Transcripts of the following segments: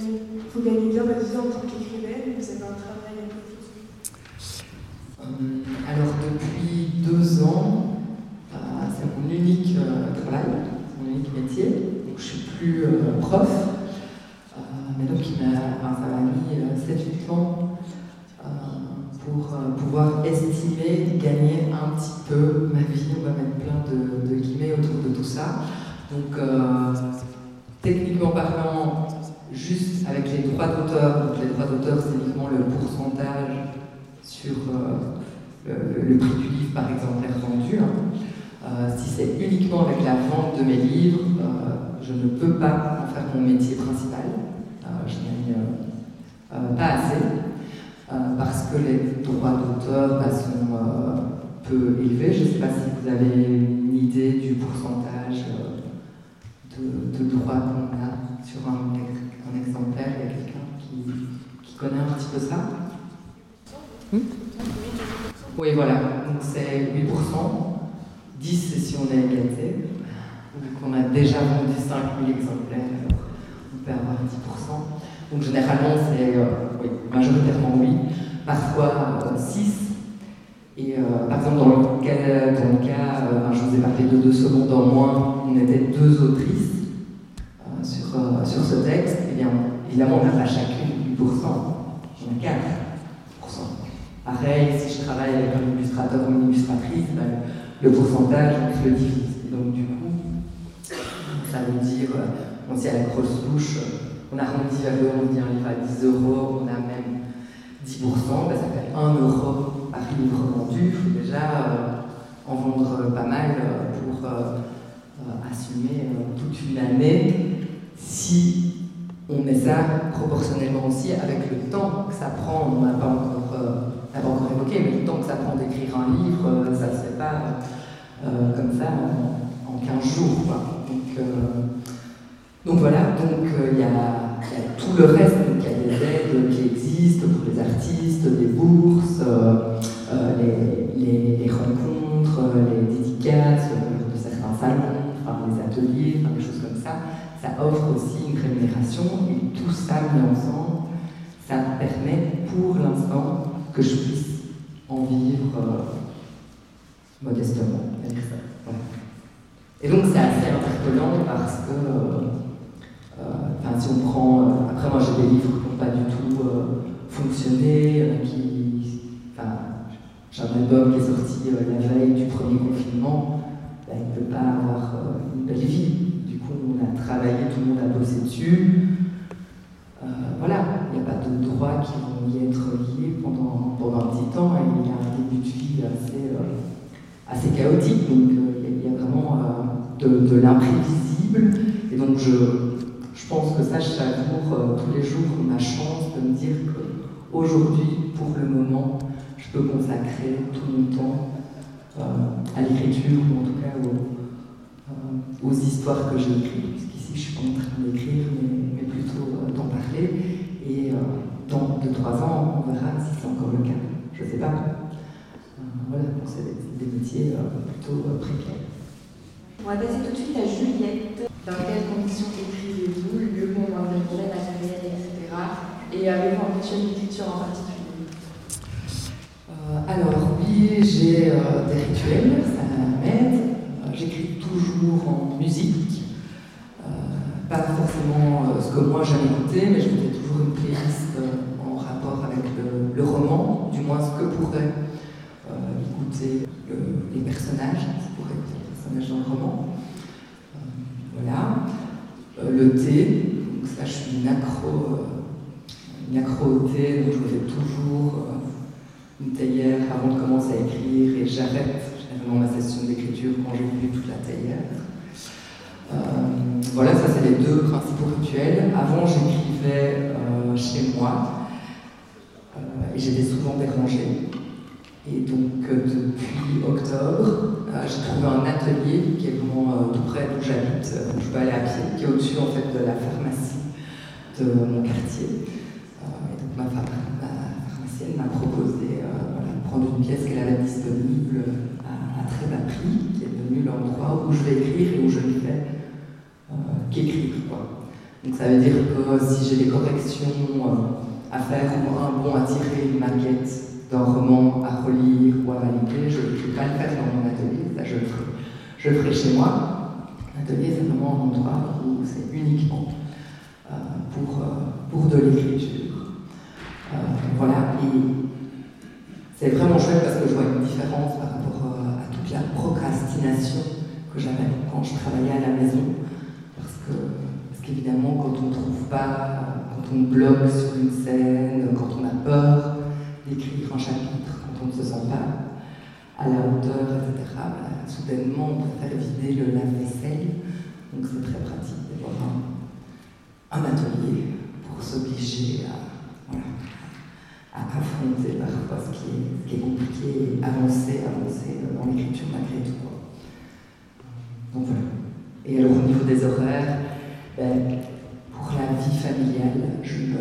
vous gagnez bien votre vie en tant qu'écrivaine? Vous avez un travail à côté? Alors depuis 2 ans, c'est mon unique travail, mon unique métier. Donc, je suis plus prof, mais donc ça m'a mis 7-8 ans pour pouvoir estimer gagner un petit peu ma vie. On va mettre plein de guillemets autour de tout ça. Donc techniquement parlant, juste avec les droits d'auteur, donc les droits d'auteur c'est uniquement le pourcentage sur le prix du livre par exemplaire vendu. Si c'est uniquement avec la vente de mes livres, je ne peux pas en faire mon métier principal. Je gagne pas assez, parce que les droits d'auteur sont peu élevés. Je ne sais pas si vous avez une idée du pourcentage de droits qu'on a sur un exemplaire. Il y a quelqu'un qui connaît un petit peu ça? Oui, voilà, donc c'est 8%, 10 c'est si on est gâté, donc on a déjà vendu 5000 exemplaires, alors on peut avoir 10%. Donc généralement c'est, oui, majoritairement oui, parfois 6. Et par exemple dans le cas je vous ai parlé de 2 secondes en moins, on était 2 autrices sur ce texte, et bien évidemment on n'a pas chacune 8%, on a 4%. Pareil, si je travaille avec un illustrateur ou une illustratrice, le pourcentage, on se le divise. Donc du coup, ça veut dire, on s'y a la grosse touche, on arrondit vers le haut, on dit un livre à 10 €, on a même 10%, ça fait 1 € par livre vendu. Il faut déjà en vendre pas mal pour assumer toute une année. Si on met ça proportionnellement aussi avec le temps que ça prend, on n'a pas encore évoqué, mais le temps que ça prend d'écrire un livre, ça ne se fait pas comme ça en 15 jours. Quoi. Donc voilà, il y a tout le reste, donc il y a des aides qui existent pour les artistes, des bourses, les rencontres, les dédicaces de certains salons, les ateliers, des choses comme ça. Ça offre aussi une rémunération et tout ça mis ensemble, ça me permet pour l'instant que je puisse en vivre modestement avec ça. Voilà. Et donc c'est assez interpellant parce que si on prend... après moi j'ai des livres qui n'ont pas du tout fonctionné, j'ai un album qui est sorti la veille du premier confinement, il ne peut pas avoir une belle vie. Du coup on a travaillé, tout le monde a bossé dessus. Voilà, il n'y a pas de droits qui vont y être liés pendant un petit temps, et il y a un début de vie assez chaotique, donc il y a vraiment de l'imprévisible, et donc je pense que ça, je savoure tous les jours ma chance de me dire qu'aujourd'hui, pour le moment, je peux consacrer tout mon temps à l'écriture, ou en tout cas aux histoires que j'ai écrites, puisqu'ici je suis pas en train d'écrire, mais plutôt d'en parler, et dans 2-3 ans, on verra si c'est encore le cas, je ne sais pas. Voilà, donc c'est des métiers plutôt précaires. On va passer tout de suite à Juliette. Dans quelles conditions écrivez-vous? Lieu, moment, domaine, matériel, etc. Et avez-vous un rituel d'écriture en particulier? Alors oui, j'ai des rituels, ça m'aide. J'écris toujours en musique. Pas forcément ce que moi j'aime écouter, mais je me fais toujours une playlist en rapport avec le roman, du moins ce que pourrait écouter les personnages, ce que pourrait écouter les personnages dans le roman. Voilà. Le thé, donc ça je suis une accro au thé, donc je me fais toujours une théière avant de commencer à écrire, et j'arrête généralement ma session d'écriture quand j'ai bu toute la théière. Voilà, ça c'est les 2 principaux rituels. Avant j'écrivais chez moi, et j'étais souvent dérangée. Et donc depuis octobre, j'ai trouvé un atelier qui est vraiment tout près d'où j'habite, où je peux aller à pied, qui est au-dessus en fait de la pharmacie de mon quartier. Et donc ma pharmacienne m'a proposé de prendre une pièce qu'elle avait disponible à très bas prix, qui est devenu l'endroit où je vais écrire et où je ne fais qu'écrire, quoi. Donc ça veut dire que si j'ai des corrections à faire ou un bon à tirer, une maquette d'un roman à relire ou à valider, je ne vais pas le faire dans mon atelier, ça je le ferai chez moi. L'atelier, c'est vraiment un endroit où c'est uniquement pour de l'écriture. Voilà, et c'est vraiment chouette parce que je vois une différence par rapport à toute la procrastination que j'avais quand je travaillais à la maison. Parce qu'évidemment, quand on ne trouve pas, quand on bloque sur une scène, quand on a peur d'écrire un chapitre, quand on ne se sent pas à la hauteur, etc., soudainement, on préfère vider le lave-vaisselle. Donc c'est très pratique d'avoir un atelier pour s'obliger à affronter parfois ce qui est compliqué et avancer dans l'écriture malgré tout. Donc voilà. Et alors au niveau des horaires, pour la vie familiale, je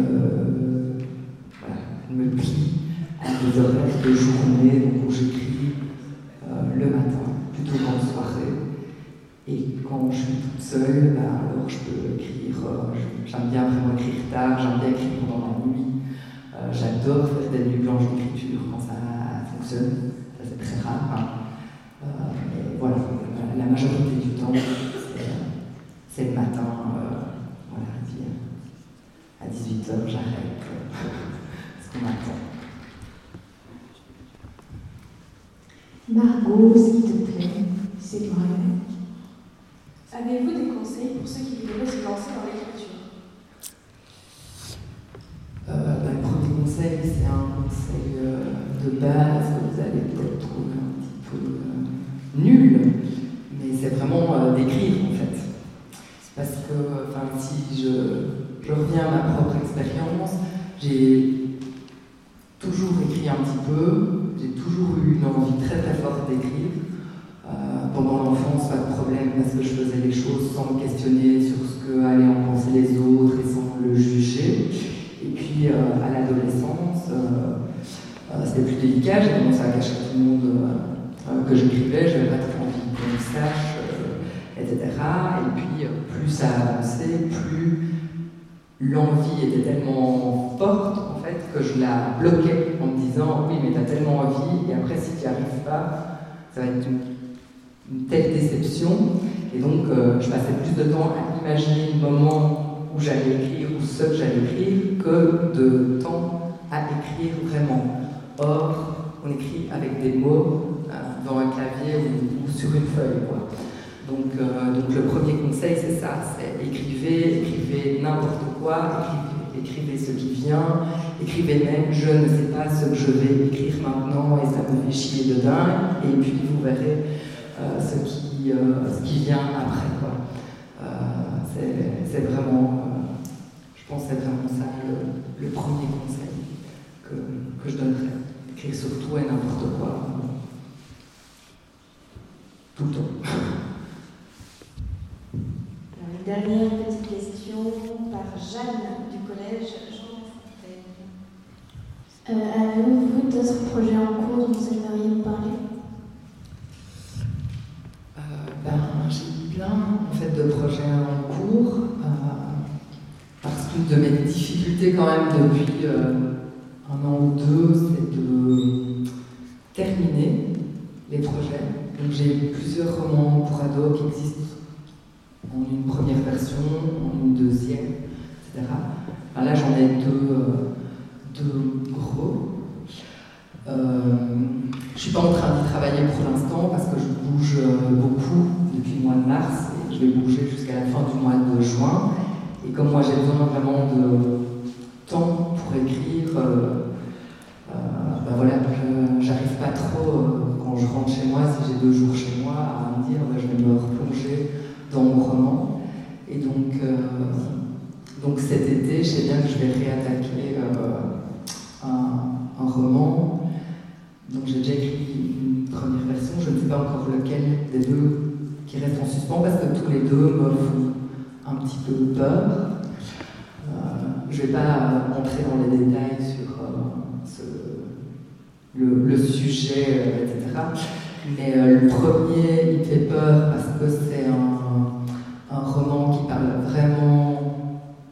me plie à des horaires de journée donc où j'écris le matin, plutôt qu'en soirée. Et quand je suis toute seule, alors je peux écrire, j'aime bien vraiment écrire tard, j'aime bien écrire pendant la nuit. J'adore faire des nuits blanches d'écriture quand ça fonctionne, ça c'est très rare. Mais voilà, la majorité du temps, c'est le matin, voilà, puis à 18h j'arrête, ce qu'on attend. Margot, s'il te plaît, c'est vrai. Avez-vous des conseils pour ceux qui voudraient se lancer dans l'écriture? Le premier conseil, c'est un conseil de base que vous allez peut-être trouver un petit peu nul, mais c'est vraiment d'écrire en fait. Parce que si je reviens à ma propre expérience, j'ai toujours écrit un petit peu, j'ai toujours eu une envie très très forte d'écrire. Pendant l'enfance, pas de problème, parce que je faisais les choses sans me questionner sur ce que allaient en penser les autres et sans le juger. Et puis à l'adolescence, c'était plus délicat, j'ai commencé à cacher à tout le monde que j'écrivais, je n'avais pas trop envie qu'on le sache, etc. Et puis plus ça avançait, plus l'envie était tellement forte en fait que je la bloquais en me disant oui mais t'as tellement envie et après si tu n'y arrives pas, ça va être une telle déception. Et donc je passais plus de temps à imaginer le moment où j'allais écrire ou ce que j'allais écrire que de temps à écrire vraiment. Or, on écrit avec des mots dans un clavier ou sur une feuille, quoi. Donc le premier conseil, c'est ça, c'est écrivez n'importe quoi, écrivez ce qui vient, écrivez même je ne sais pas ce que je vais écrire maintenant et ça me fait chier de dingue, et puis vous verrez ce qui vient après, quoi. C'est vraiment, je pense que c'est vraiment ça le premier conseil que je donnerais. Écrire sur tout et n'importe quoi, tout le temps. Alors, une dernière petite question par Jeanne du collège Jean Fontaine. Avez-vous d'autres projets en cours dont vous aimeriez nous parler? J'ai plein en fait, de projets en cours parce qu'une de mes difficultés quand même depuis un an ou deux, c'est de terminer les projets. Donc j'ai plusieurs romans pour ados qui existent en une première version, en une deuxième, etc. Alors là j'en ai deux gros. Je ne suis pas en train d'y travailler pour l'instant parce que je bouge beaucoup depuis le mois de mars et je vais bouger jusqu'à la fin du mois de juin. Et comme moi j'ai besoin vraiment de temps pour écrire, voilà, j'arrive pas trop quand je rentre chez moi, si j'ai 2 jours chez moi, à me dire je vais me replonger dans mon roman. Et donc cet été, je sais bien que je vais réattaquer un roman. Donc j'ai déjà écrit une première version, je ne sais pas encore lequel des deux qui reste en suspens parce que tous les deux me font un petit peu peur. Je ne vais pas entrer dans les détails sur le sujet, etc. Mais le premier, il me fait peur parce que c'est un roman qui parle vraiment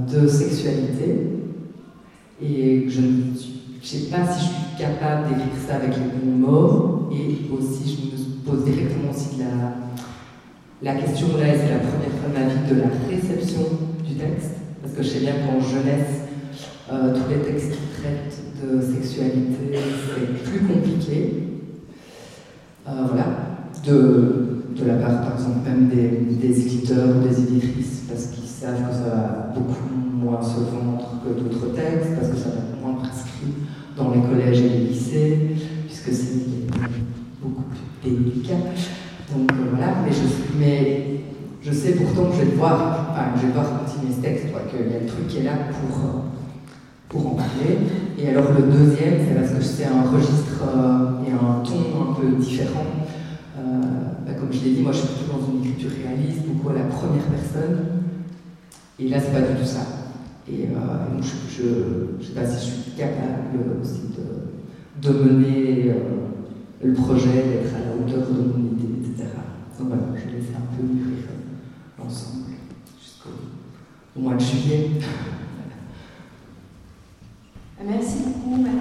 de sexualité. Et je ne sais pas si je suis capable d'écrire ça avec les bons mots. Et aussi, je me pose directement aussi la question, là, et c'est la première fois de ma vie, de la réception du texte. Parce que je sais bien qu'en jeunesse, tous les textes qui traitent de sexualité, c'est plus compliqué. Voilà. De la part, par exemple, même des éditeurs ou des éditrices, parce qu'ils savent que ça va beaucoup moins se vendre que d'autres textes, parce que ça va être moins prescrit dans les collèges et les lycées, puisque c'est beaucoup plus délicat. Donc voilà, mais je sais pourtant que je vais devoir continuer ce texte, qu'il y a le truc qui est là pour en parler. Et alors le deuxième, c'est parce que c'est un registre et un ton un peu différent. Comme je l'ai dit, moi je suis plutôt dans une écriture réaliste, beaucoup à la première personne. Et là, c'est pas du tout ça. Et donc je ne sais pas si je suis capable aussi de mener le projet, d'être à la hauteur de mon idée, etc. Donc voilà, je vais laisser un peu mûrir l'ensemble jusqu'au mois de juillet. Merci beaucoup, Madame.